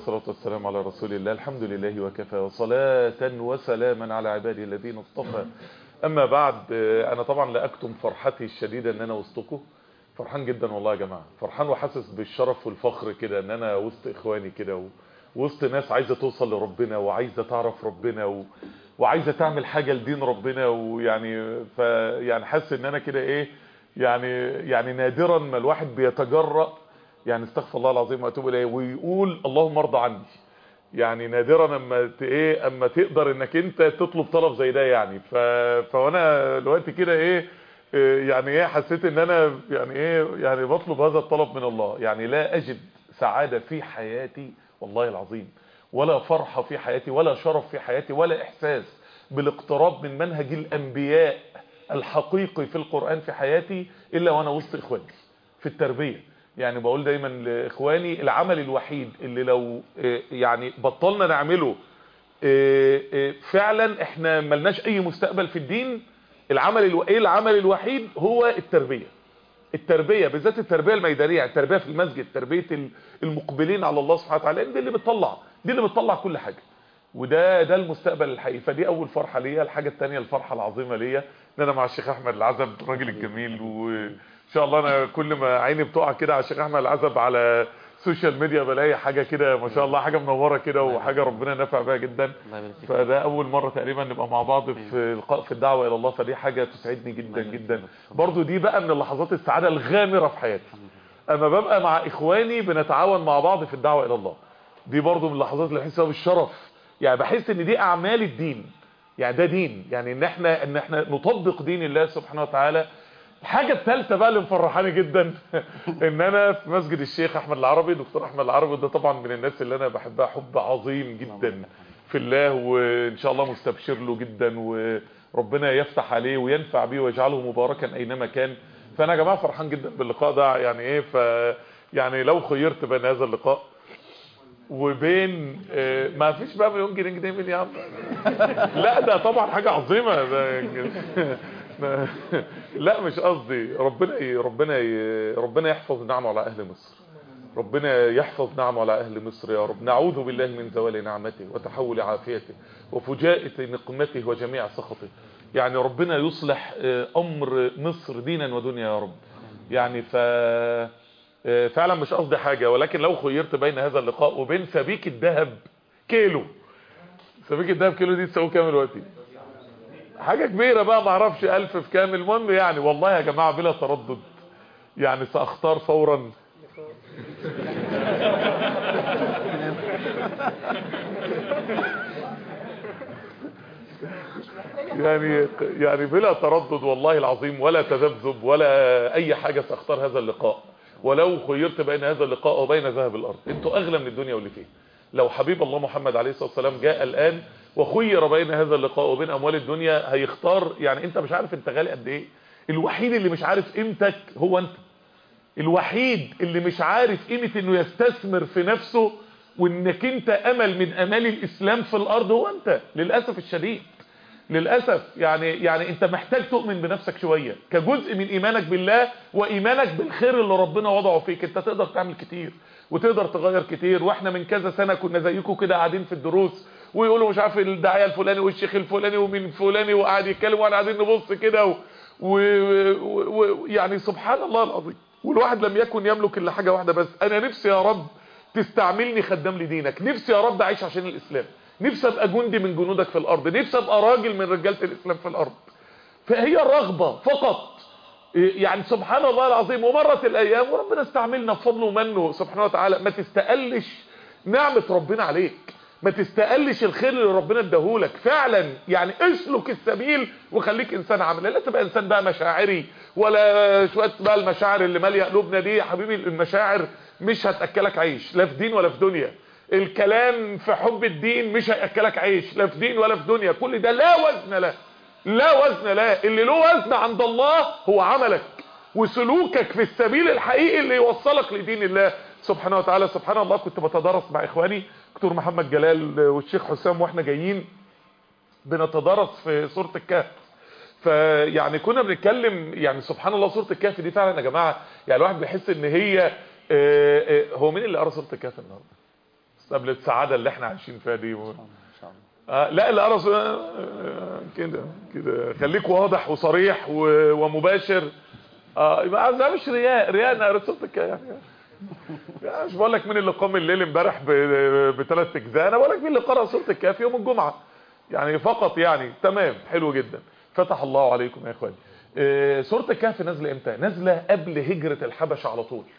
والصلاة والسلام على رسول الله. الحمد لله وكفى، وصلاة وسلاما على عباده الذين اصطفى. أما بعد، أنا طبعا لا أكتم فرحتي الشديدة أن أنا وسطكم. فرحان جدا والله يا جماعة، فرحان وحاسس بالشرف والفخر كده أن أنا وسط إخواني كده، وسط ناس عايزة توصل لربنا وعايزة تعرف ربنا وعايزة تعمل حاجة لدين ربنا. ويعني يعني حاسس ان انا كده ايه، يعني نادرا ما الواحد بيتجرأ، يعني استغفر الله العظيم واتوب اليه، ويقول اللهم ارضى عني. يعني نادرا اما تقدر انك انت تطلب طلب زي ده يعني. فانا دلوقتي كده يعني حسيت ان انا يعني بطلب هذا الطلب من الله. يعني لا اجد سعادة في حياتي والله العظيم، ولا فرحة في حياتي، ولا شرف في حياتي، ولا احساس بالاقتراب من منهج الانبياء الحقيقي في القرآن في حياتي الا وانا وسط اخواني في التربية. يعني بقول دايما لاخواني، العمل الوحيد اللي لو يعني بطلنا نعمله فعلا احنا ملناش اي مستقبل في الدين. العمل الوحيد هو التربية بالذات التربية الميدانية، التربية في المسجد، تربية المقبلين على الله سبحانه وتعالى. دي اللي بتطلع كل حاجة، ده المستقبل الحقيقي. فدي اول فرحة ليا. الحاجة التانية، الفرحة العظيمة ليا ان انا مع الشيخ احمد العزب الراجل الجميل. وان شاء الله انا كل ما عيني بتقع كده على الشيخ احمد العزب على السوشيال ميديا بلاقي حاجة كده ما شاء الله، حاجة منورة كده وحاجة ربنا نفع بها جدا. فده اول مرة تقريبا نبقى مع بعض في الدعوة الى الله، فدي حاجة تسعدني جدا جدا. برضو دي بقى من اللحظات السعادة الغامرة في حياتي، اما ببقى مع اخواني بنتعاون مع بعض في الدعوة الى الله. دي برضو من اللحظات اللي بحس فيها بالشرف. يعني بحس ان دي اعمال الدين، يعني ده دين، يعني ان احنا نطبق دين الله سبحانه وتعالى. الحاجة الثالثة بقى اللي مفرحاني جدا ان انا في مسجد الشيخ احمد العربي، دكتور احمد العربي ده طبعا من الناس اللي انا بحبها حب عظيم جدا في الله، وان شاء الله مستبشر له جدا، وربنا يفتح عليه وينفع بيه ويجعله مباركا اينما كان. فانا يا جماعة فرحان جدا باللقاء ده. يعني يعني لو خيرت بين هذا اللقاء وبين ما فيش بقى مليون جنيه مين يا عم؟ لا ده طبعا حاجة عظيمة ده. لا مش قصدي. ربنا يحفظ نعمه على اهل مصر، ربنا يحفظ نعمه على اهل مصر يا رب. نعوذ بالله من زوال نعمته وتحول عافيته وفجاءة نقمته وجميع سخطه. يعني ربنا يصلح امر مصر دينا ودنيا يا رب. يعني فعلا مش قصدي حاجة، ولكن لو خيرت بين هذا اللقاء وبين سبيك الذهب كيلو، سبيك الذهب كيلو دي تساوي كام دلوقتي؟ حاجة كبيرة بقى، ما اعرفش 1000 في كام. المهم يعني والله يا جماعة بلا تردد يعني سأختار فورا يعني بلا تردد والله العظيم، ولا تذبذب ولا اي حاجة، سأختار هذا اللقاء. ولو خيرت بين هذا اللقاء وبين ذهب الارض، انتوا اغلى من الدنيا واللي فيها. لو حبيب الله محمد عليه الصلاة والسلام جاء الان وخير بين هذا اللقاء وبين اموال الدنيا، هيختار. يعني انت مش عارف انت غالي قد ايه. الوحيد اللي مش عارف قيمتك هو انت. الوحيد اللي مش عارف قيمة انه يستثمر في نفسه وانك انت امل من امال الاسلام في الارض هو انت. للأسف الشديد، للأسف يعني انت محتاج تؤمن بنفسك شوية كجزء من ايمانك بالله وايمانك بالخير اللي ربنا وضعه فيك. انت تقدر تعمل كتير وتقدر تغير كتير. واحنا من كذا سنة كنا زيكم كده قاعدين في الدروس ويقولوا مش عارف الداعية الفلاني والشيخ الفلاني ومين الفلاني، وقاعد يتكلم واحنا قاعدين نبص كده يعني سبحان الله العظيم. والواحد لم يكن يملك الا حاجة واحدة بس، انا نفسي يا رب تستعملني خدام لدينك. نفسي يا رب اعيش عشان الاسلام. نفسي ابقى جندي من جنودك في الارض. نفسي ابقى راجل من رجالة الاسلام في الارض. فهي الرغبة فقط. يعني سبحان الله العظيم. ومرت الايام وربنا استعملنا بفضله ومنه سبحانه وتعالى. ما تستقلش نعمة ربنا عليك، ما تستقلش الخير اللي ربنا اداهولك فعلا. يعني اسلك السبيل وخليك انسان عامل. لا تبقى انسان بقى مشاعري ولا شويه بقى المشاعر اللي ماليه قلوبنا دي. يا حبيبي المشاعر مش هتاكلك عيش لا في دين ولا في دنيا. الكلام في حب الدين مش هياكلك عيش لا في دين ولا في دنيا. كل ده لا وزن له، لا وزن له. اللي له وزن عند الله هو عملك وسلوكك في السبيل الحقيقي اللي يوصلك لدين الله سبحانه وتعالى. سبحان الله. كنت بتدرس مع اخواني دكتور محمد جلال والشيخ حسام واحنا جايين بنتدرس في سورة الكهف. فيعني كنا بنتكلم يعني سبحان الله سورة الكهف دي فعلا يا جماعة يعني الواحد بيحس ان هي هو مين اللي قرأ سورة الكهف النهارده؟ قبل السعاده اللي احنا عايشين فيها دي. ان شاء الله. لا القرص كده كده، خليك واضح وصريح ومباشر. يبقى ده مش رياء انا قريت صوتك يعني مش بقول لك مين اللي قام الليل امبارح بثلاث اجزاء، انا بقول لك مين اللي قرأ سورة الكهف يوم الجمعة يعني فقط يعني. تمام، حلو جدا، فتح الله عليكم يا اخواني. سورة الكهف نازله امتى؟ نازله قبل هجرة الحبشة على طول،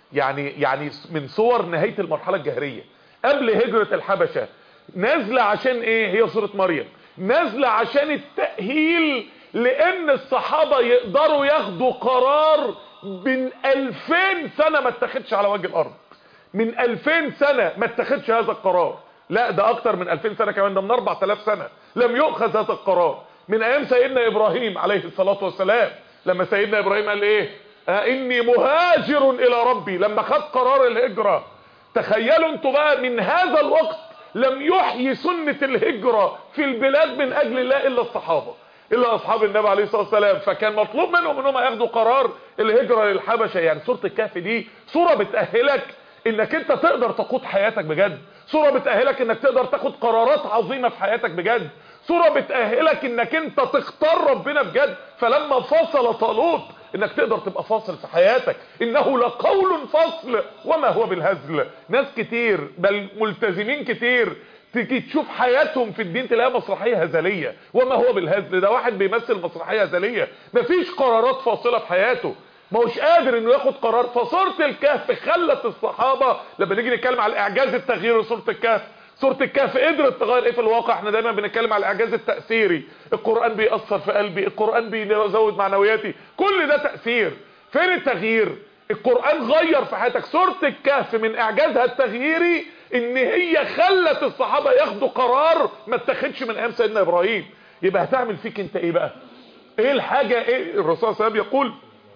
يعني من صور نهاية المرحلة الجاهلية قبل هجرة الحبشة. نازله عشان ايه؟ هي سورة مريم نازله عشان التأهيل، لان الصحابة يقدروا ياخدوا قرار من 2000 سنة ما اتخذش على وجه الارض، من 2000 سنة ما اتخذش هذا القرار. لا ده اكتر من 2000 سنة كمان، ده من 4000 سنة لم يؤخذ هذا القرار. من ايام سيدنا ابراهيم عليه الصلاة والسلام، لما سيدنا ابراهيم قال ايه؟ اني مهاجر الى ربي، لما خد قرار الهجرة. تخيلوا انتوا بقى من هذا الوقت لم يحيي سنة الهجرة في البلاد من اجل الله الا الصحابة، الا اصحاب النبي عليه الصلاه والسلام. فكان مطلوب منهم انهم ياخدوا قرار الهجره للحبشه. يعني سوره الكهف دي سوره بتاهلك انك انت تقدر تقود حياتك بجد، سوره بتاهلك انك تقدر تاخد قرارات عظيمه في حياتك بجد، سوره بتاهلك انك انت تختار ربنا بجد. فلما فصل طالوت انك تقدر تبقى فاصل في حياتك. انه لقول فصل وما هو بالهزل. ناس كتير بل ملتزمين كتير تيجي تشوف حياتهم في الدين تلاقيها مسرحيه هزليه. وما هو بالهزل ده واحد بيمثل مسرحيه هزليه، مفيش قرارات فاصله في حياته، ما هوش قادر انه ياخد قرار. فسوره الكهف خلت الصحابه، لما نيجي نتكلم على الاعجاز التغييري سوره الكهف، سوره الكهف قدرت تغير ايه في الواقع. احنا دايما بنتكلم على الاعجاز التاثيري، القران بيأثر في قلبي، القران بيزود معنوياتي، كل ده تاثير. فين التغيير؟ القران غير في حياتك. سوره الكهف من اعجازها التغييري ان هي خلت الصحابه ياخدوا قرار ما اتخذش من ايام سيدنا ابراهيم. يبقى هتعمل فيك انت ايه بقى؟ ايه الحاجه؟ ايه الرسول صلى الله عليه وسلم يقول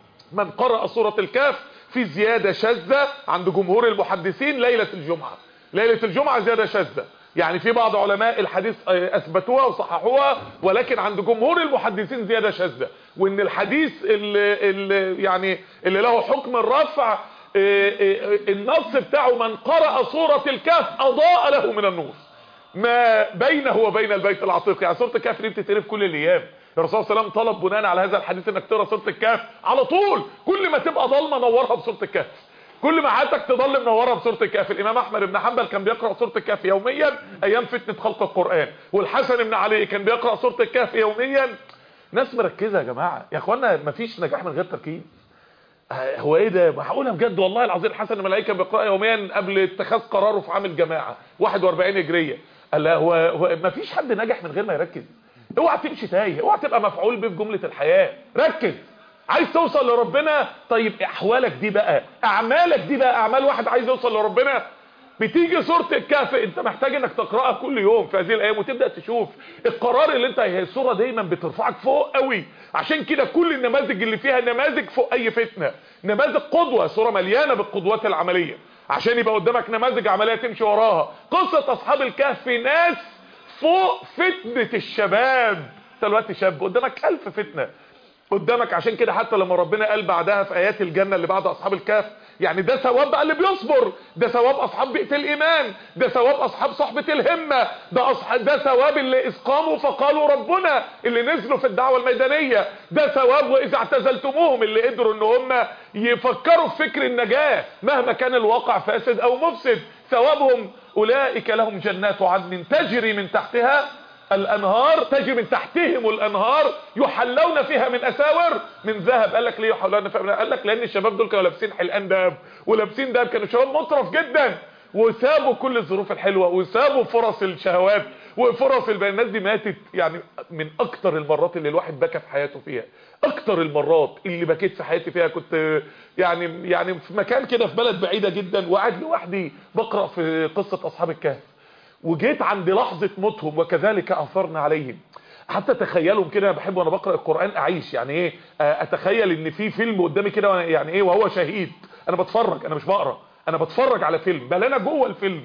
من قرأ سورة الكهف في زيادة شاذة عند جمهور المحدثين ليلة الجمعة. ليلة الجمعة زيادة شاذة، يعني في بعض علماء الحديث اثبتوها وصححوها، ولكن عند جمهور المحدثين زيادة شاذة. وان الحديث اللي له حكم الرفع النص بتاعه من قرأ سورة الكهف اضاء له من النور ما بينه وبين البيت العتيق. يعني سورة الكهف دي بتتقرا في كل الايام. الرسول صلى الله عليه وسلم طلب بناء على هذا الحديث انك تقرا سوره الكهف على طول. كل ما تبقى ضلمه نورها بسوره الكهف، كل ما حياتك تضل منورها بسوره الكهف. الامام احمد بن حنبل كان بيقرا سوره الكهف يوميا ايام فتنه خلق القران، والحسن بن علي كان بيقرا سوره الكهف يوميا. ناس مركزه يا جماعه يا اخوانا، مفيش نجاح من غير تركيز. هو ايه ده؟ معقوله بجد؟ والله العظيم الحسن بن علي كان بيقرا يوميا قبل اتخاذ قراره في عام الجماعه 41 هجريه. قال لا هو مفيش حد نجح من غير ما يركز. اوعى تمشي تايه، اوعى تبقى مفعول به في جمله الحياه. ركز، عايز توصل لربنا. طيب احوالك دي بقى، اعمالك دي بقى، اعمال واحد عايز يوصل لربنا. بتيجي سوره الكهف انت محتاج انك تقراها كل يوم في هذه الايام وتبدا تشوف القرار اللي انت. هي السوره دايما بترفعك فوق قوي، عشان كده كل النماذج اللي فيها نماذج فوق اي فتنه، نماذج قدوه. سوره مليانه بالقدوات العمليه عشان يبقى قدامك نماذج عمليه تمشي وراها. قصه اصحاب الكهف ناس فوق فتنه الشباب. انت دلوقتي شاب قدامك 1000 فتنه قدامك. عشان كده حتى لما ربنا قال بعدها في ايات الجنه اللي بعد اصحاب الكهف، يعني ده ثواب بقى اللي بيصبر، ده ثواب اصحاب بيئه الايمان، ده ثواب اصحاب صحبه الهمه، ده ثواب اللي اسقاموا فقالوا ربنا، اللي نزلوا في الدعوه الميدانيه، ده ثواب واذا اعتزلتموهم، اللي قدروا ان هم يفكروا في فكر النجاه مهما كان الواقع فاسد او مفسد. ثوابهم اولئك لهم جنات عدن تجري من تحتها الانهار، تجري من تحتهم الانهار يحلون فيها من اساور من ذهب. قال لك ليه يحلون فيها؟ قال لك لان الشباب دول كانوا لابسين حلقان دهب ولابسين دهب، كانوا شباب مطرف جدا وسابوا كل الظروف الحلوه وسابوا فرص الشهوات وفرص الناس دي ماتت. يعني من اكتر المرات اللي الواحد بكى في حياته فيها، اكتر المرات اللي بكيت في حياتي فيها، كنت يعني في مكان كده في بلد بعيده جدا وقاعد لوحدي بقرا في قصه اصحاب الكهف، وجيت عند لحظة موتهم وكذلك أثرنا عليهم. حتى تخيلهم كده، بحب وانا بقرأ القرآن اعيش يعني ايه، اتخيل ان في فيلم قدامي كده يعني ايه وهو شهيد، انا بتفرج، انا مش بقرأ، انا بتفرج على فيلم، بل انا جوه الفيلم.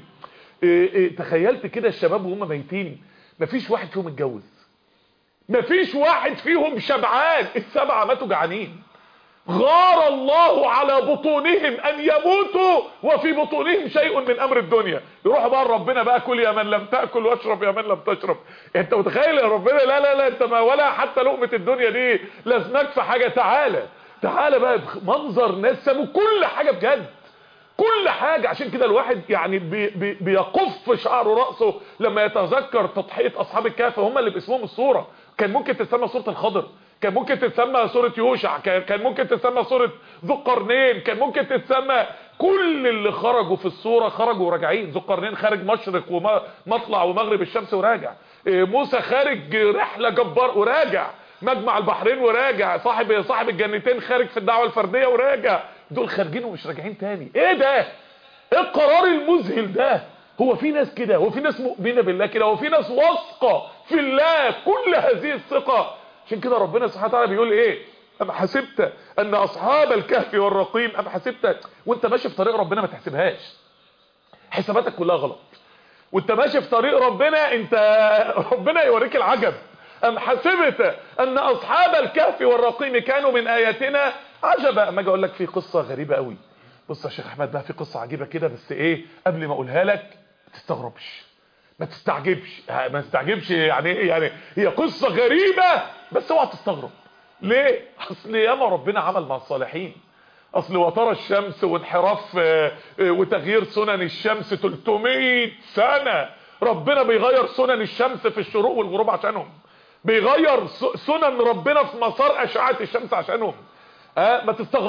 تخيلت كده الشباب وهم ميتين، مفيش واحد فيهم اتجوز، مفيش واحد فيهم شبعان، السبعة ماتوا جعانين. غار الله على بطونهم ان يموتوا وفي بطونهم شيء من امر الدنيا. يروحوا بقى ربنا بقى كل يا من لم تاكل واشرب يا من لم تشرب. انت متخيل يا ربنا؟ لا لا لا، انت ما ولا حتى لقمه الدنيا دي لازمك في حاجه. تعالى بقى منظر ناس سابوا كل حاجه بجد، كل حاجه. عشان كده الواحد يعني بيقف شعر راسه لما يتذكر تضحيه اصحاب الكهف. هم اللي باسمهم السوره. كان ممكن تسمى سوره الخضر، كان ممكن تتسمى سورة يوشع، كان ممكن تتسمى سورة ذو القرنين، كان ممكن تتسمى كل اللي خرجوا في السورة خرجوا راجعين. ذو القرنين خارج مشرق ومطلع ومغرب الشمس وراجع، موسى خارج رحلة جبار وراجع، مجمع البحرين وراجع، صاحب الجنتين خارج في الدعوة الفردية وراجع. دول خارجين ومش راجعين تاني. ايه ده؟ ايه القرار المذهل ده؟ هو في ناس كده؟ هو في ناس مؤمنة بالله كده؟ هو في ناس واثقة في الله كل هذه الثقة؟ عشان كده ربنا سبحانه وتعالى بيقول ايه؟ ام حسبت ان اصحاب الكهف والرقيم، ام حسبت وانت ماشي في طريق ربنا ما تحسبهاش، حساباتك كلها غلط. وانت ماشي في طريق ربنا ربنا يوريك العجب. ام حسبت ان اصحاب الكهف والرقيم كانوا من اياتنا عجبا. اما اجي اقول لك في قصه غريبه قوي، بص يا شيخ احمد بقى في قصه عجيبه كده، بس ايه قبل ما اقولها لك ما تستغربش، ما تستعجبش. يعني ايه؟ يعني هي قصه غريبه بس اوعى تستغرب. ليه؟ اصل ياما ربنا عمل مع الصالحين. اصل وترى الشمس وانحراف وتغيير سنن الشمس 300 سنه ربنا بيغير سنن الشمس في الشروق والغروب عشانهم، بيغير سنن ربنا في مسار اشعه الشمس عشانهم. ما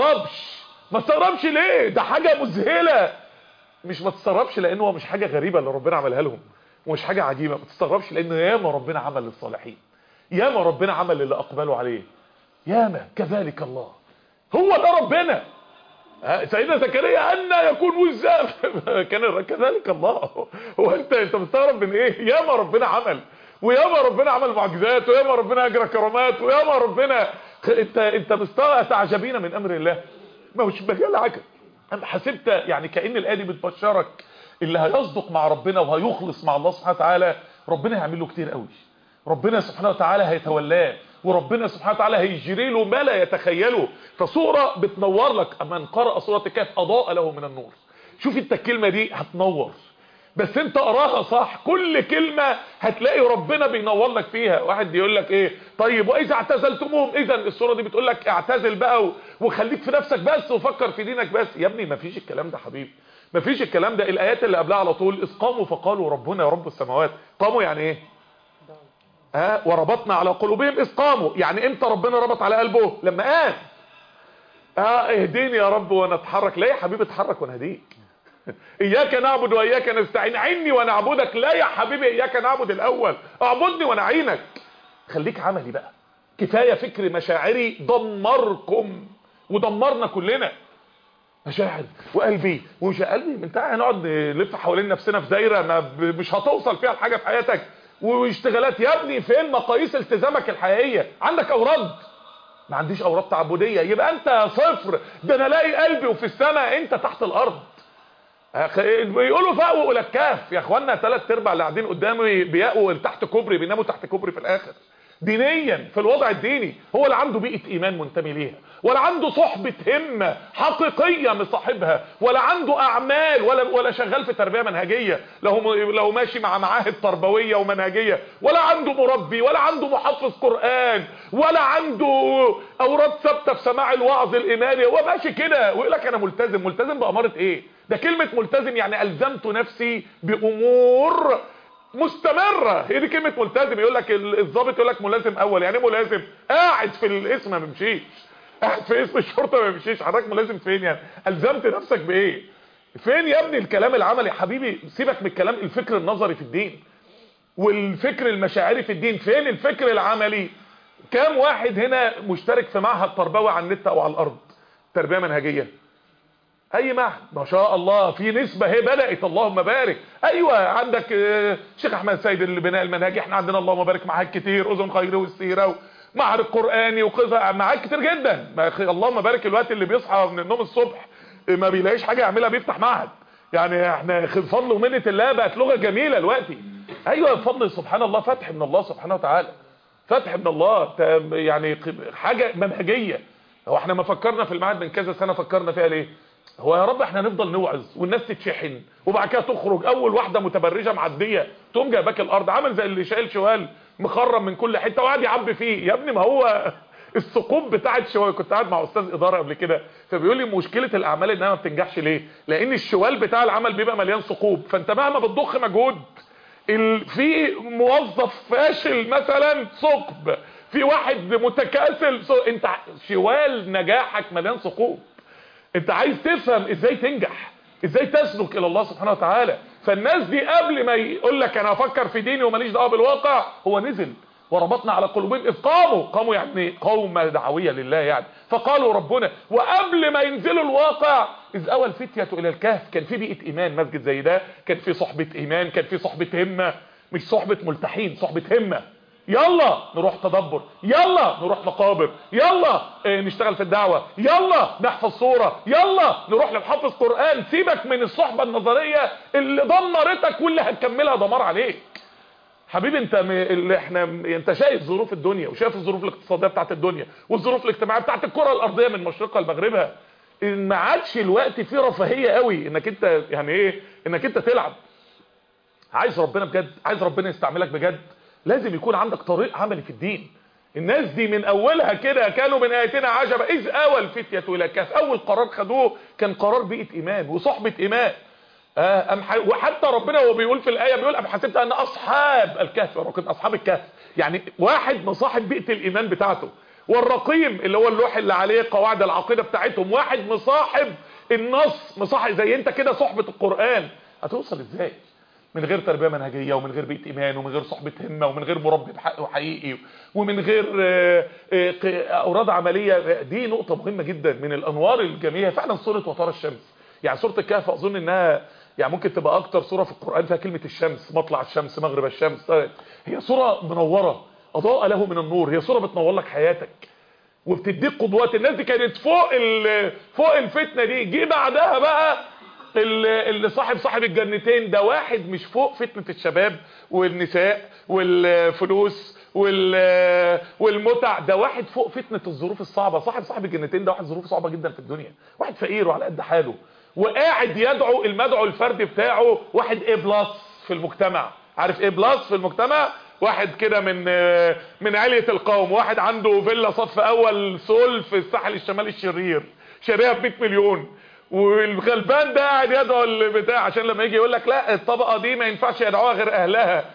تستغربش ليه؟ ده حاجه مذهله. مش ما تستغربش لانه مش حاجه غريبه اللي ربنا عملها لهم ومش حاجه عجيبه. ما تستغربش لانه ياما ربنا عمل للصالحين، ياما ربنا عمل اللي اقبلوا عليه، ياما. كذلك الله، هو ده ربنا. سيدنا زكريا أن يكون وزاب كان كذلك الله. هو انت مستغرب من ايه؟ ياما ربنا عمل، وياما ربنا عمل معجزات، وياما ربنا اجرى كرامات، وياما ربنا انت مستغرب تعجبين من امر الله. ما هوش مجال عجب. ام حسبت يعني كأن الآية دي بتبشرك اللي هيصدق مع ربنا وهيخلص مع الله سبحانه وتعالى ربنا هيعمل له كتير قوي. ربنا سبحانه وتعالى هيتولاه، وربنا سبحانه وتعالى هيجري له ما لا يتخيله. فصورة بتنور لك. من قرأ سورة الكهف أضاء له من النور. شوف انت الكلمة دي هتنور، بس انت قراها صح. كل كلمة هتلاقي ربنا بينور لك فيها. واحد يقول لك ايه؟ طيب واذا اعتزلتموهم، اذا السورة دي بتقول لك اعتزل بقى وخليك في نفسك بس وفكر في دينك بس. يا ابني مفيش الكلام ده حبيبي، مفيش الكلام ده. الايات اللي قبلها على طول اذ قاموا فقالوا ربنا رب السماوات. قاموا يعني ايه؟ وربطنا على قلوبهم اذ قاموا. يعني امتى ربنا ربط على قلبه؟ لما قام. اهديني يا رب وانا اتحرك. لا يا حبيبي اتحرك وانا هديك. اياك نعبد واياك نستعين. عيني وانا اعبدك. لا يا حبيبي اياك نعبد الاول، اعبدني وانا اعينك. خليك عملي بقى. كفايه فكر مشاعري دمركم ودمرنا كلنا. مشاعر وقلبي ومش قلبي. انت هنقعد نلف حوالين نفسنا في دايره مش هتوصل فيها لحاجه في حياتك. واشتغالات يا ابني، فين مقاييس التزامك الحقيقيه؟ عندك اوراد؟ ما عنديش اوراد تعبديه، يبقى انت صفر. ده انا الاقي قلبي وفي السماء، انت تحت الارض. بيقولوا فاقوا الى الكهف يا اخوانا. 3/4 اللي قاعدين قدامي بيقوا تحت كوبري، بيناموا تحت كوبري في الاخر. دينيا في الوضع الديني هو لا عنده بيئه ايمان منتمي ليها، ولا عنده صحبه همه حقيقيه مصاحبها، ولا عنده اعمال، ولا شغال في تربيه منهجيه، لو ماشي مع معاهد تربويه ومنهجيه، ولا عنده مربي، ولا عنده محفظ قران، ولا عنده اوراد ثابته في سماع الوعظ الايماني. هو ماشي كده ويقول لك انا ملتزم. ملتزم باماره ايه؟ ده كلمه ملتزم يعني الزمت نفسي بامور مستمرة. هي دي كلمة ملتزم. يقول لك الضابط يقول لك ملازم اول. يعني ايه ملازم؟ قاعد في الاسم ما بيمشيش، قاعد في اسم الشرطة ما بيمشيش. حضرتك ملازم فين يعني؟ الزمت نفسك بايه؟ فين يا ابني الكلام العملي؟ حبيبي سيبك من الكلام الفكر النظري في الدين والفكر المشاعري في الدين. فين الفكر العملي؟ كام واحد هنا مشترك في معهد تربوي على النت او على الارض تربية منهجية؟ اي معهد ما شاء الله في نسبة هي بدأت اللهم بارك. ايوه عندك شيخ احمد سيد اللي بناء المنهجي. احنا عندنا اللهم بارك معهد كتير، اذن خير والسيرة ومعهد القرآني وقصة، معهد كتير جدا. اللهم بارك الوقت اللي بيصحى من النوم الصبح ما بيلاقيش حاجة يعملها بيفتح معهد. يعني احنا بفضل ومنة الله بقت لغة جميلة دلوقتي. ايوه بفضل سبحان الله، فتح من الله سبحانه وتعالى، فتح من الله. يعني حاجة منهجية. هو احنا ما فكرنا في الميعاد من كذا سنه، فكرنا فيها ليه؟ هو يا رب احنا هنفضل نوعظ والناس تتشحن وبعد كده تخرج اول واحده متبرجه معديه تقوم جايباك الارض، عامل زي اللي شايل شوال مخرم من كل حته وقاعد يعبي فيه. يا ابني ما هو الثقوب بتاعت شوال. كنت قاعد مع استاذ اداره قبل كده فبيقول لي مشكله الاعمال انها ما بتنجحش ليه؟ لان الشوال بتاع العمل بيبقى مليان ثقوب، فانت مهما بتضخ مجهود في موظف فاشل مثلا ثقب، في واحد متكاسل انت شوال نجاحك مليان ثقوب. انت عايز تفهم ازاي تنجح، ازاي تسلك الى الله سبحانه وتعالى. فالناس دي قبل ما يقول لك انا افكر في ديني وماليش دعوه بالواقع، هو نزل وربطنا على قلوبهم اذ قاموا يعني قومه دعويه لله يعني، فقالوا ربنا. وقبل ما ينزلوا الواقع اذ اوى الفتيه الى الكهف، كان في بيئه ايمان. مسجد زي ده كان في صحبه ايمان، كان في صحبه همه، مش صحبه ملتحين، صحبه همه. يلا نروح تدبر، يلا نروح مقابر، يلا نشتغل في الدعوة، يلا نحفظ صورة، يلا نروح لمحفظ قرآن. سيبك من الصحبة النظرية اللي دمرتك واللي هتكملها دمار عليك. حبيبي انت اللي انت شايف ظروف الدنيا وشايف الظروف الاقتصادية بتاعت الدنيا والظروف الاجتماعية بتاعت الكرة الارضية من مشرقها لمغربها. ما عادش الوقت فيه رفاهية قوي انك انت يعني ايه انك انت تلعب. عايز ربنا بجد، عايز ربنا يستعملك بجد، لازم يكون عندك طريق عملي في الدين. الناس دي من اولها كده كانوا من اياتنا عجبا اذ اوى الفتيه الى الكهف. اول قرار خدوه كان قرار بيئه ايمان وصحبه ايمان. وحتى ربنا وهو بيقول في الايه بيقول ام حسبت ان اصحاب الكهف ورقيم، اصحاب الكهف يعني واحد مصاحب بيئه الايمان بتاعته، والرقيم اللي هو اللوح اللي عليه قواعد العقيده بتاعتهم واحد مصاحب النص، مصاحب زي انت كده صحبه القران. هتوصل ازاي من غير تربيه منهجيه ومن غير بيئه ايمان ومن غير صحبه همه ومن غير مربي بحق حقيقي ومن غير اوراد عمليه؟ دي نقطه مهمه جدا من الانوار الجميله فعلا. سوره وترى الشمس، يعني سوره الكهف اظن انها يعني ممكن تبقى اكتر سوره في القران فيها كلمه الشمس، مطلع الشمس مغرب الشمس. هي سوره منوره، اضاء له من النور. هي سوره بتنور لك حياتك وبتديك قدوات. الناس دي كانت فوق الفتنه دي. جه بعدها بقى اللي صاحب الجنتين ده، واحد مش فوق فتنة الشباب والنساء والفلوس والمتع، ده واحد فوق فتنة الظروف الصعبة. صاحب الجنتين ده واحد ظروفه صعبة جدا في الدنيا، واحد فقير وعلى قد حاله وقاعد يدعو المدعو الفردي بتاعه واحد A+ في المجتمع. عارف A+ في المجتمع؟ واحد كده من علية القوم، واحد عنده فيلا صف اول سول في الساحل الشمالي الشرير شاريها ب 100 مليون، والغلبان ده قاعد يدعو البتاع عشان لما يجي يقول لك لا الطبقه دي ما ينفعش يدعوها غير اهلها.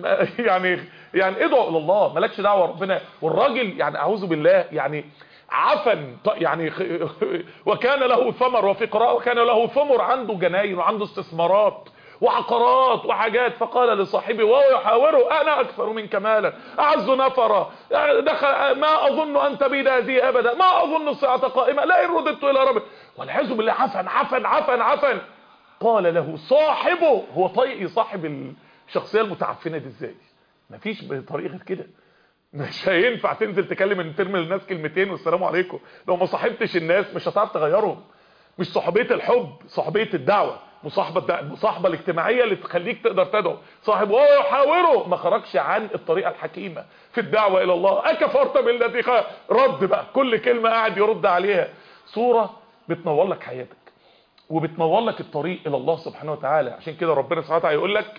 يعني ادعوا الى الله، مالكش دعوه ربنا. والراجل يعني اعوذ بالله يعني عفن يعني وكان له ثمر، وفي قراءه وكان له ثمر، عنده جناين وعنده استثمارات وعقارات وحاجات. فقال لصاحبه وهو يحاوره انا اكثر منك مالا اعز نفرا دخل ما اظن ان تبيد هذه ابدا ما اظن الساعه قائمه لئن رددت الى ربي. والعياذ بالله عفن. قال له صاحبه، هو طيق يصاحب الشخصيه المتعفنه دي ازاي؟ مفيش طريقه غير كده. مش هينفع تنزل تكلم ترمي للناس كلمتين والسلام عليكم. لو ما صاحبتش الناس مش هتعرف تغيرهم. مش صحبيه الحب، صحبيه الدعوه، المصاحبه الاجتماعيه اللي تخليك تقدر تدعو. صاحب وهو يحاوره ما خرجش عن الطريقه الحكيمه في الدعوه الى الله. اكفرت بالذي رد بقى كل كلمه قاعد يرد عليها. صوره بتنور لك حياتك وبتنور لك الطريق الى الله سبحانه وتعالى. عشان كده ربنا سبحانه وتعالى يقول لك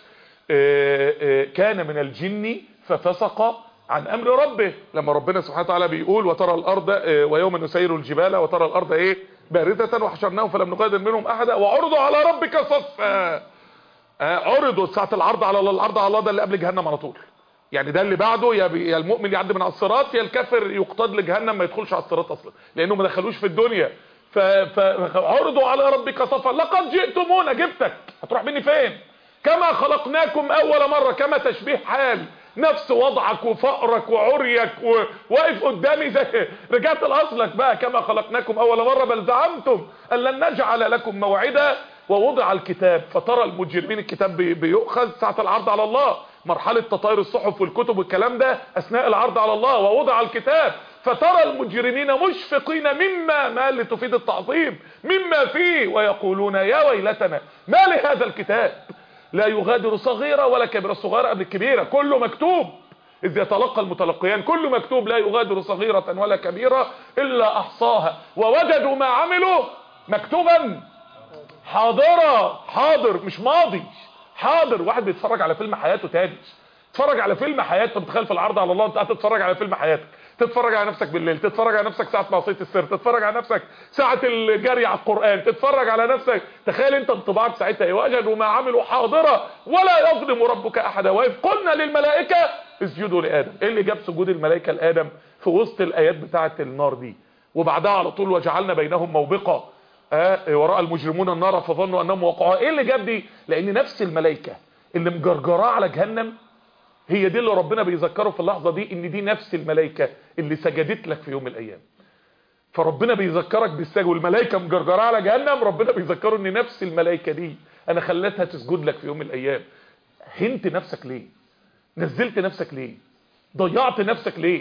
كان من الجن ففسق عن امر ربه. لما ربنا سبحانه وتعالى بيقول وترى الارض ويوم نسير الجبال وترى الارض ايه باردة وحشرناهم فلم نغادر منهم احدا وعرضوا على ربك صفا. عرضوا ساعه العرض على الله. العرض على الله ده اللي قبل جهنم على طول، يعني ده اللي بعده يا المؤمن يعدي من على الصراط يا الكافر يقتاد لجهنم ما يدخلش على الصراط اصلا لانه ما دخلوش في الدنيا. فعرضوا على ربك صفا لقد جئتمونا، جبتك هتروح مني فين؟ كما خلقناكم اول مره، كما تشبيه حال، نفس وضعك وفقرك وعريك وواقف قدامي زي رجعت لاصلك بقى. كما خلقناكم اول مره بل زعمتم ان لن نجعل لكم موعدا ووضع الكتاب فترى المجرمين. الكتاب بيؤخذ ساعه العرض على الله، مرحله تطاير الصحف والكتب والكلام ده اثناء العرض على الله. ووضع الكتاب فترى المجرمين مشفقين مما ما اللي تفيد التعظيم مما فيه ويقولون يا ويلتنا ما لهذا الكتاب لا يغادر صغيرة ولا كبيرة. الصغيرة قبل الكبيرة كله مكتوب. اذ يتلقى المتلقيان كل مكتوب لا يغادر صغيرة ولا كبيرة الا احصاها ووجدوا ما عملوا مكتوبا حاضرة. حاضر مش ماضي، حاضر. واحد بيتفرج على فيلم حياته تاني، تتفرج على فيلم حياتك، متخيل في العرض على الله انت هتتفرج على فيلم حياتك، تتفرج على نفسك بالليل، تتفرج على نفسك ساعة معصية السر، تتفرج على نفسك ساعة الجري على القرآن، تتفرج على نفسك. تخيل انت انطباعك ساعتها ايه؟ وجدوا ما عملوا حاضرة ولا يظلم ربك احدا واذ قلنا للملائكة اسجدوا لآدم. ايه اللي جاب سجود الملائكة لآدم في وسط الآيات بتاعة النار دي؟ وبعدها على طول وجعلنا بينهم موبقة وراء المجرمون النار فظنوا انهم وقعوا. ايه اللي جاب دي؟ لان نفس الملائكة اللي مجرجراه على جهنم هي دي اللي ربنا بيذكره في اللحظة دي ان دي نفس الملائكة اللي سجدت لك في يوم من الايام. فربنا بيذكرك بالسجد، والملائكة مجرجرة على جهنم ربنا بيذكره ان نفس الملائكة دي انا خلتها تسجد لك في يوم من الايام. هنت نفسك ليه؟ نزلت نفسك ليه؟ ضيعت نفسك ليه؟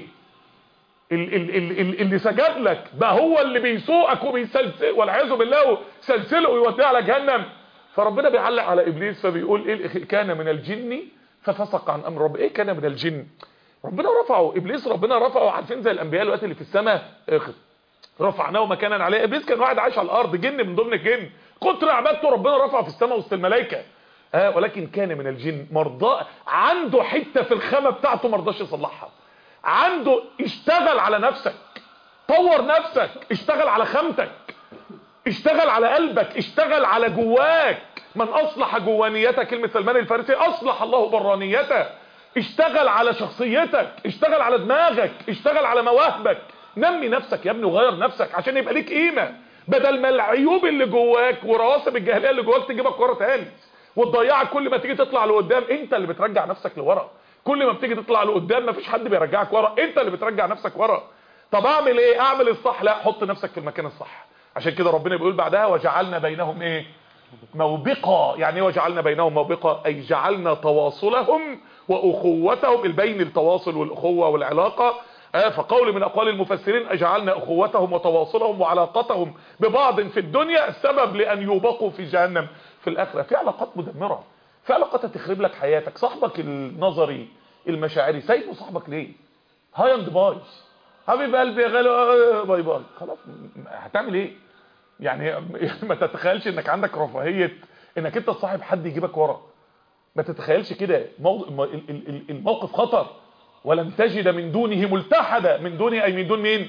اللي سجد لك بقى هو اللي بيسوقك وبيسلسل والعياذ بالله سلسله ويوديه على جهنم. فربنا بيعلق على ابليس فبيقول ايه؟ كان من الجن ففسق عن امر رب. ايه كان من الجن؟ ربنا رفعه. ابليس ربنا رفعه، عارفين زي الانبياء الوقت اللي في السماء رفعناه مكانا عليه. ابليس كان واحد عايش على الارض، جن من ضمن الجن، كتر عبادته ربنا رفعه في السماء وسط الملائكه. ولكن كان من الجن مرضى، عنده حته في الخامه بتاعته ما رضاش يصلحها. عنده اشتغل على نفسك، طور نفسك، اشتغل على خامتك، اشتغل على قلبك، اشتغل على جواك. من اصلح جوانيتك، كلمة سلمان الفارسي، اصلح الله برانيته. اشتغل على شخصيتك، اشتغل على دماغك، اشتغل على مواهبك. نمي نفسك يا ابني وغير نفسك عشان يبقى ليك قيمة، بدل ما العيوب اللي جواك ورواسب الجاهليه اللي جواك تجيبك ورا تاني وتضيعك. كل ما تيجي تطلع لقدام انت اللي بترجع نفسك لورا. كل ما بتيجي تطلع لقدام مفيش حد بيرجعك ورا، انت اللي بترجع نفسك ورا. طب اعمل ايه؟ اعمل الصح؟ لا، حط نفسك في المكان الصح. عشان كده ربنا بيقول بعدها وجعلنا بينهم ايه؟ موبقة. يعني ايه وجعلنا بينهم موبقة؟ اي جعلنا تواصلهم واخوتهم، البين التواصل والاخوة والعلاقة. فقول من اقوال المفسرين اجعلنا اخوتهم وتواصلهم وعلاقتهم ببعض في الدنيا السبب لان يوبقوا في جهنم في الاخرة. في علاقات مدمرة، في علاقات هتخرب لك حياتك. صاحبك النظري المشاعري سايبه صاحبك ليه؟ هاي اند باي، حبيب قلبي يا غالي، باي باي، خلاص. هتعمل ايه يعني؟ ما تتخيلش انك عندك رفاهية انك انت تصاحب حد يجيبك ورا. ما تتخيلش كده. الموقف خطر. ولن تجد من دونه ملتحدا. من دونه اي من دون مين؟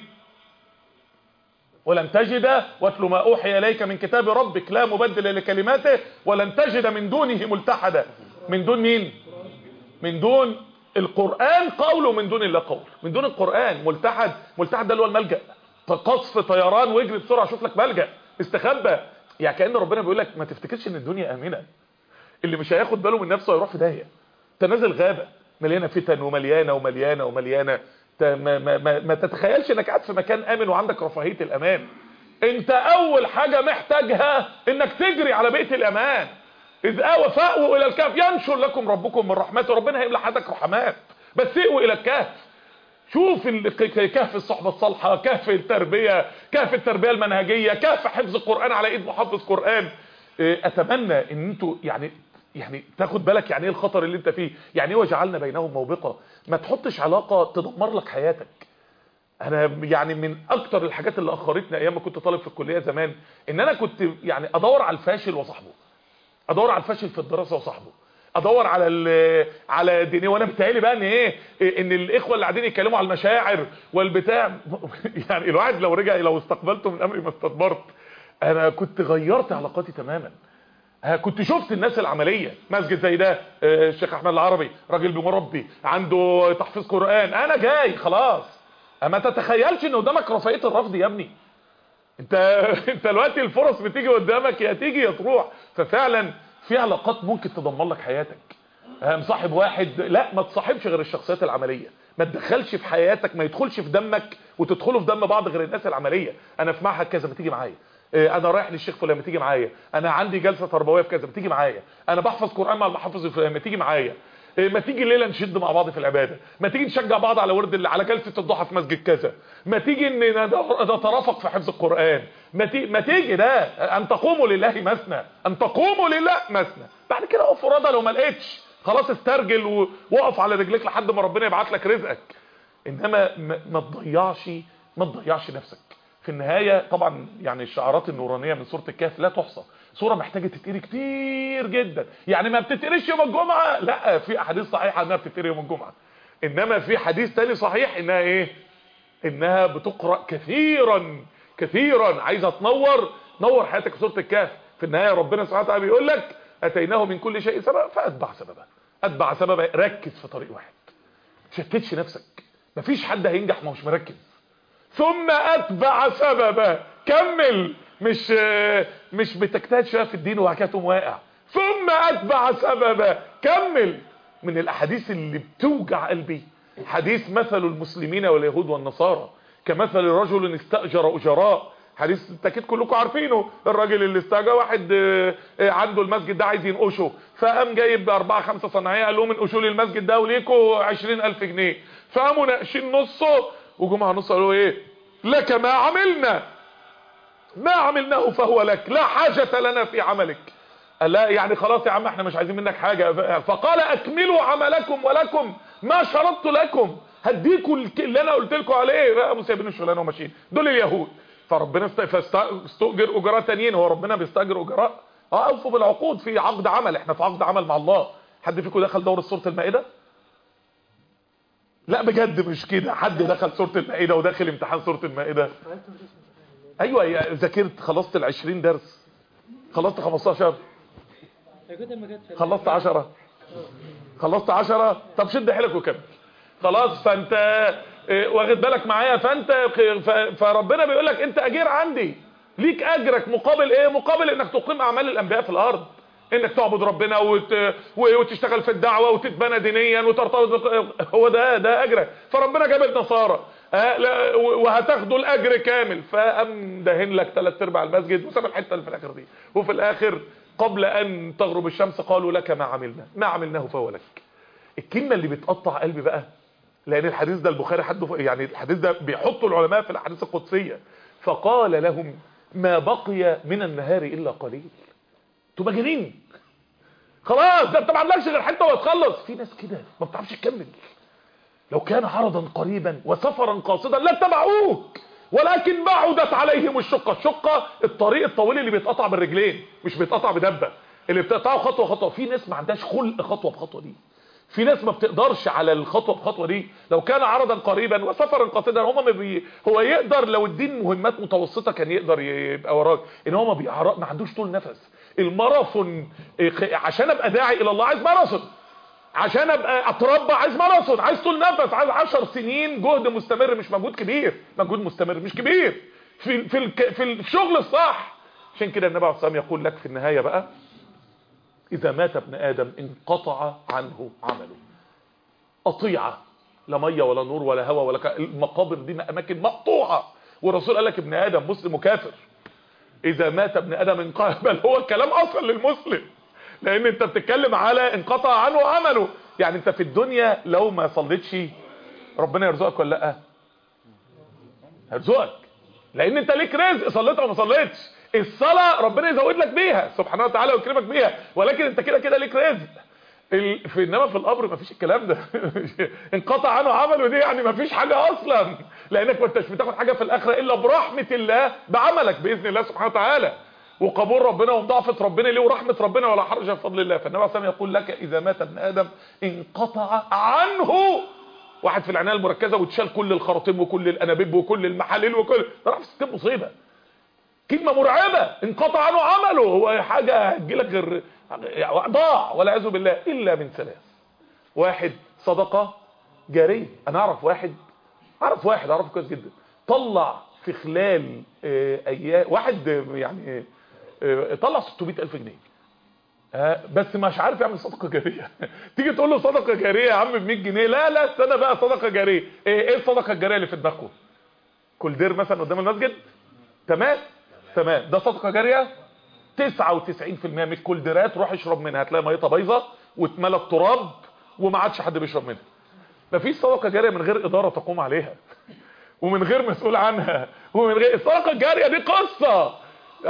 ولن تجد واتل ما اوحي اليك من كتاب ربك لا مبدل لكلماته ولن تجد من دونه ملتحدا. من دون مين؟ من دون القرآن قول، ومن دون الله قول. من دون القرآن ملتحد. ملتحد ده اللي هو الملجأ، قصف طيران واجري بسرعه شوف لك ملجأ، استخبى. يعني كأن ربنا بيقول لك ما تفتكرش ان الدنيا امنه. اللي مش هياخد باله من نفسه هيروح في داهيه. تنازل غابه مليانه فتن ومليانه ومليانه ومليانه. ما تتخيلش انك قاعد في مكان امن وعندك رفاهيه الامان. انت اول حاجه محتاجها انك تجري على بيئه الامان. اذ اوى فاووا الى الكهف ينشر لكم ربكم من رحمته. ربنا هيملى حياتك رحمات، بس اقوا الى الكهف. شوف كهف الصحبه الصالحه، كهف التربيه، كهف التربيه المنهجيه، كهف حفظ القران على ايد محافظ قران. اتمنى ان انتوا يعني تاخد بالك يعني ايه الخطر اللي انت فيه. يعني ايه وجعلنا بينهم موبقه؟ ما تحطش علاقه تدمر لك حياتك. انا يعني من اكتر الحاجات اللي اخرتني ايام ما كنت طالب في الكليه زمان ان انا كنت يعني ادور على الفاشل وصاحبه، ادور على الفاشل في الدراسه وصاحبه، ادور على دينيه. وانا بتهيالي بقى ان ايه، ان الاخوه اللي قاعدين يتكلموا على المشاعر والبتاع يعني الواحد لو رجع لو استقبلته من امري ما استدبرت. انا كنت غيرت علاقاتي تماما. كنت شفت الناس العمليه، مسجد زي ده الشيخ احمد العربي راجل بمربي عنده تحفيظ قران، انا جاي خلاص. اما تتخيلش ان قدامك رفاهيه الرفض يا ابني. انت دلوقتي الفرص بتيجي قدامك يا تيجي يا تروح. ففعلا في علاقات ممكن تدمر لك حياتك. مصاحب واحد، لا ما تصاحبش غير الشخصيات العمليه. ما تدخلش في حياتك، ما يدخلش في دمك وتدخلوا في دم بعض غير الناس العمليه. انا في معهد كذا ما تيجي معايا، انا رايح للشيخ فلان ما تيجي معايا، انا عندي جلسه تربويه في كذا ما تيجي معايا، انا بحفظ قران مع المحافظ فلان ما تيجي معايا، ما تيجي الليله نشد مع بعض في العباده، ما تيجي نشجع بعض على ورد على جلسه الضحى في مسجد كذا، ما تيجي نترافق في حفظ القران، ما تيجي ده ان تقوموا لله مثنى، ان تقوموا لله مثنى. بعد كده اقف فرادى لو ما لقيتش خلاص استرجل ووقف على رجليك لحد ما ربنا يبعت لك رزقك. انما ما تضيعش نفسك. في النهاية طبعا يعني الشعارات النورانية من سورة الكهف لا تحصى، سورة محتاجة تتقري كتير جدا. يعني ما بتتقريش يوم الجمعة، لا، في احاديث صحيحة انها بتتقري يوم الجمعة، انما في حديث تاني صحيح انها ايه، انها بتقرأ كثيرا كثيرا. عايزة نور حياتك في سورة الكهف. في النهاية ربنا سبحانه وتعالى بيقول لك اتيناه من كل شيء سبب اتبع سببا. ركز في طريق واحد، تشتتش نفسك. مفيش حد هينجح ما هوش مركز. ثم اتبع سببا، كمل، مش بتجتهد شويه في الدين وبعد كده تقوم واقع. ثم اتبع سببا، كمل. من الاحاديث اللي بتوجع قلبي حديث مثل المسلمين واليهود والنصارى كمثل رجل استاجر اجراء. حديث انت اكيد كلكم عارفينه. الراجل اللي استاجر واحد عنده المسجد ده عايز ينقشه، فقام جايب 4-5 صناعيه قال لهم انقشوا لي المسجد ده وليكوا 20,000 جنيه. فقاموا ناقشين نصه وجمعه نص قالوا ايه؟ لك ما عملناه فهو لك، لا حاجه لنا في عملك. قال لا يعني خلاص يا عم احنا مش عايزين منك حاجه. فقال اكملوا عملكم ولكم ما شرطت لكم، هديكوا اللي انا قلت لكم عليه. بقى سايبين الشغلانه وماشيين. دول اليهود. فربنا استؤجر اجراء تانيين. هو ربنا بيستاجر اجراء؟ اوفوا بالعقود في عقد عمل. احنا في عقد عمل مع الله. حد فيكم دخل دوره سوره المائده؟ لا بجد مش كده. حد دخل سوره المائده وداخل امتحان سوره المائده؟ ايوه ذاكرت، خلصت ال20 درس، خلصت 15، خلصت 10، خلصت 10. طب شد حيلك وكمل خلاص. فانت واخد بالك معايا؟ فربنا بيقول لك انت اجير عندي، ليك اجرك مقابل ايه؟ مقابل انك تقيم اعمال الانبياء في الارض، انك تعبد ربنا وتشتغل في الدعوه وتتبنى دينيا وترتبط هو ده اجرك. فربنا جاب النصارى وهتاخدوا الاجر كامل. فقام دهن لك 3/4 المسجد وساب الحته اللي في الاخر دي. وفي الاخر قبل ان تغرب الشمس قالوا لك ما عملناه فهو لك. الكلمه اللي بتقطع قلبي بقى، لان الحديث ده البخاري يعني الحديث ده بيحطوا العلماء في الاحاديث القدسيه. فقال لهم ما بقي من النهار الا قليل. انتوا مجانين خلاص، ده انت ما عندكش غير حته وتخلص. في ناس كده ما بتعرفش تكمل. لو كان عرضا قريبا وسفرا قاصدا لاتبعوك ولكن بعدت عليهم الشقه الطريق الطويل اللي بيتقطع بالرجلين، مش بيتقطع بدبه، اللي بتقطعه خطوه خطوه. في ناس ما عندهاش خلق خطوه بخطوه دي، في ناس ما بتقدرش على الخطوه بخطوه دي. لو كان عرضا قريبا وسفرا قاصدا هو يقدر، لو الدين مهمات متوسطه كان يقدر يبقى وراك، ان هو ما عندوش طول نفس. الماراثون عشان ابقى داعي الى الله عايز ماراثون، عشان ابقى اتربى عايز ماراثون، عايز طول نفس، عايز 10 سنين جهد مستمر، مش مجهود كبير، مجهود مستمر مش كبير في الشغل الصح. عشان كده النبي عليه الصلاه والسلام يقول لك في النهايه بقى اذا مات ابن ادم انقطع عنه عمله. قطيعه، لا ميه ولا نور ولا هواء ولا المقابر دي اماكن مقطوعه. والرسول قال لك ابن ادم مسلم وكافر. اذا مات ابن ادم انقطع، بل هو الكلام اصلا للمسلم، لان انت بتتكلم على انقطع عنه عمله. يعني انت في الدنيا لو ما صليتش ربنا يرزقك ولا لا؟ هيرزقك، لان انت ليك رزق صليت او ما صليتش. الصلاه ربنا يزود لك بيها سبحانه وتعالى ويكرمك بيها، ولكن انت كده ليك رزق. انما في القبر ما فيش الكلام ده. انقطع عنه عمله دي يعني ما فيش حاجه اصلا، لانك ما انتش بتاخد حاجه في الاخره الا برحمه الله بعملك باذن الله سبحانه وتعالى، وقبول ربنا ومضاعفه ربنا ليه ورحمه ربنا ولا حرج في فضل الله. فالنبي عليه الصلاه والسلام يقول لك اذا مات ابن ادم انقطع عنه. واحد في العنايه المركزه وتشال كل الخراطيم وكل الانابيب وكل المحاليل وكل ده، راح في 60 مصيبه. كلمه مرعبه، انقطع عنه عمله. هو حاجه هتجيلك غير ضاع والعياذ بالله الا من 3. واحد صدقه جاريه. انا اعرف واحد اعرفه كويس جدا، طلع في خلال ايام، واحد يعني طلع 600,000 جنيه بس مش عارف يعمل صدقه جاريه. تيجي تقول له صدقه جاريه يا عم ب 100 جنيه، لا استنى بقى، صدقه جاريه ايه الصدقه الجاريه اللي في دماغكم؟ كولدير مثلا قدام المسجد، تمام، ده صدقه جاريه. 99% من الكولديرات روح اشرب منها، هتلاقي ميتها بايظه واتملت تراب وما عادش حد بيشرب منها. مفيش صدقه جاريه من غير اداره تقوم عليها ومن غير مسؤول عنها، ومن غير الصدقه الجاريه دي قصه.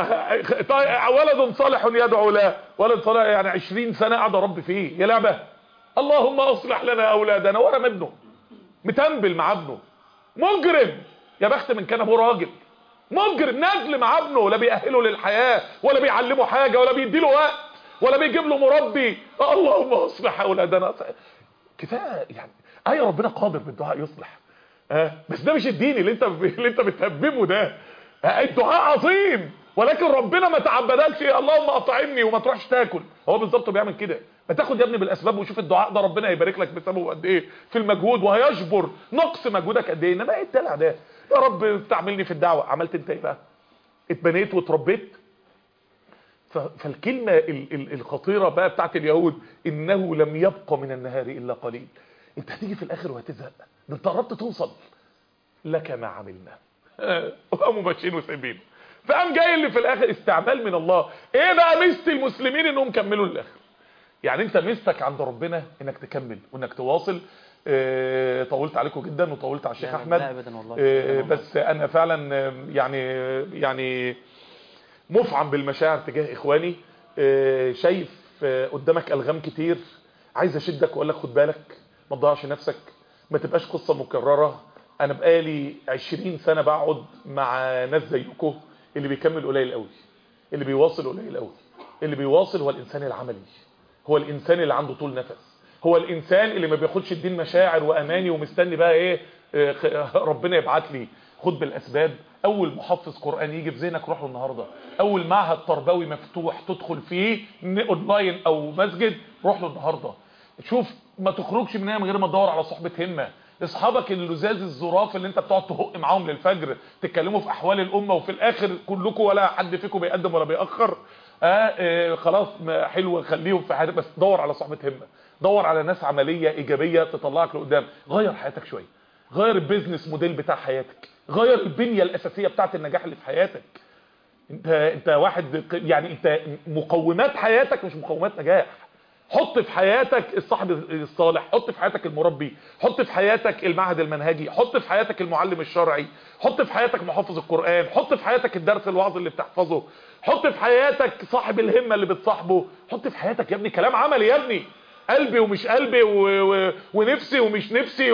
ولد صالح يدعو له، ولد صالح يعني 20 سنه قاعد اربي فيه، يا لعبه اللهم اصلح لنا اولادنا، ورم ابنه متنبل مع ابنه، مجرم. يا بخت من كان ابوه راجل. مجرم نازل مع ابنه، لا بيأهله للحياة ولا بيعلمه حاجة ولا بيديله وقت ولا بيجيب له مربي. اللهم اصلح اولادنا. كفايه يعني. ربنا قادر بالدعاء يصلح. بس ده مش الدين اللي انت بتهببه ده. الدعاء عظيم، ولكن ربنا ما تعبدكش اللهم اطعمني وما تروحش تاكل. هو بالظبط بيعمل كده. ما تاخد يا ابني بالاسباب وشوف الدعاء ده ربنا هيبارك لك بسببه قد ايه في المجهود، وهيجبر نقص مجهودك قد ايه. انما ايه الدلع ده؟ يا رب استعملني في الدعوه. عملت انت ايه بقى؟ اتبنيت واتربيت. فالكلمه الخطيره بقى بتاعت اليهود، انه لم يبق من النهار الا قليل. انت هتيجي في الاخر وهتزهق. ده انت قربت توصل. لك ما عملنا. وقاموا ماشيين وسايبينه. فقام جاي اللي في الاخر استعمال من الله. ايه بقى ميزه المسلمين؟ انهم كملوا للاخر. يعني انت ميزتك عند ربنا انك تكمل وانك تواصل. طولت عليكم جدا وطولت على الشيخ احمد. لا ابدا والله. بس انا فعلا يعني مفعم بالمشاعر تجاه اخواني. شايف قدامك الغام كتير. عايز اشدك واقول لك خد بالك، ما تضيعش نفسك، ما تبقاش قصه مكرره. انا بقالي 20 سنه بقعد مع ناس زيكم. اللي بيكمل قليل قوي، اللي بيواصل قليل قوي. اللي بيواصل هو الانسان العملي، هو الانسان اللي عنده طول نفس، هو الانسان اللي ما بياخدش الدين مشاعر واماني ومستني بقى ايه ربنا يبعت لي. خد بالاسباب. اول محفظ قران يجي في ذهنك روح له النهارده. اول معهد تربوي مفتوح تدخل فيه اونلاين او مسجد روح له النهارده. شوف ما تخرجش من هنا من غير ما تدور على صحبه همه. اصحابك اللزاز الظراف اللي انت بتقعد تهق معاهم للفجر تتكلموا في احوال الامه وفي الاخر كلكم ولا حد فيكم بيقدم ولا بيأخر. خلاص حلو، خليهم في حياتك، بس دور على صحبه همه. دور على ناس عمليه ايجابيه تطلعك لقدام. غير حياتك شويه، غير البيزنس موديل بتاع حياتك، غير البنيه الاساسيه بتاعه النجاح اللي في حياتك. انت واحد يعني انت مقومات حياتك مش مقومات نجاح. حط في حياتك الصاحب الصالح، حط في حياتك المربي، حط في حياتك المعهد المنهجي، حط في حياتك المعلم الشرعي، حط في حياتك محافظ القرآن، حط في حياتك الدرس الوعظ اللي بتحفظه، حط في حياتك صاحب الهمة اللي بتصاحبه، حط في حياتك يا ابني كلام عملي يا ابني. قلبي ومش قلبي ونفسي ومش نفسي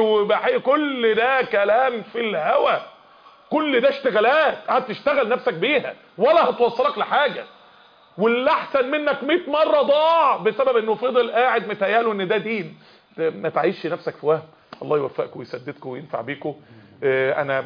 كل ده كلام في الهوى. كل ده اشتغالات هتشتغل نفسك بيها ولا هتوصلك لحاجة. واللي احسن منك 100 مرة ضاع بسبب انه فضل قاعد متهياله ان ده دين. ما تعيش نفسك في وهم. الله يوفقكم ويسددكم وينفع بيكم. انا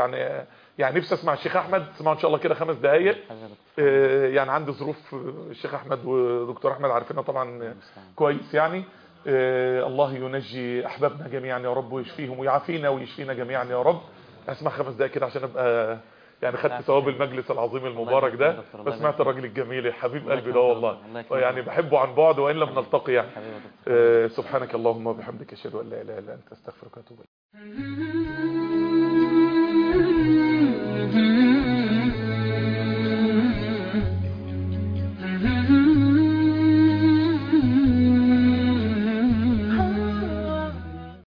يعني نفسي اسمع الشيخ احمد. اسمعوا ان شاء الله كده 5 دقايق. يعني عندي ظروف. الشيخ احمد ودكتور احمد عارفينها طبعا كويس يعني. الله ينجي احبابنا جميعا يا رب ويشفيهم ويعافينا ويشفينا جميعا يا رب. اسمع 5 دقايق كده عشان ابقى يعني خدت ثواب المجلس العظيم المبارك ده. وسمعت الراجل الجميل حبيب قلبي ده والله، يعني بحبه عن بعد وان لم نلتقي يعني. سبحانك اللهم وبحمدك اشهد ان لا اله الا انت استغفرك واتوب اليك.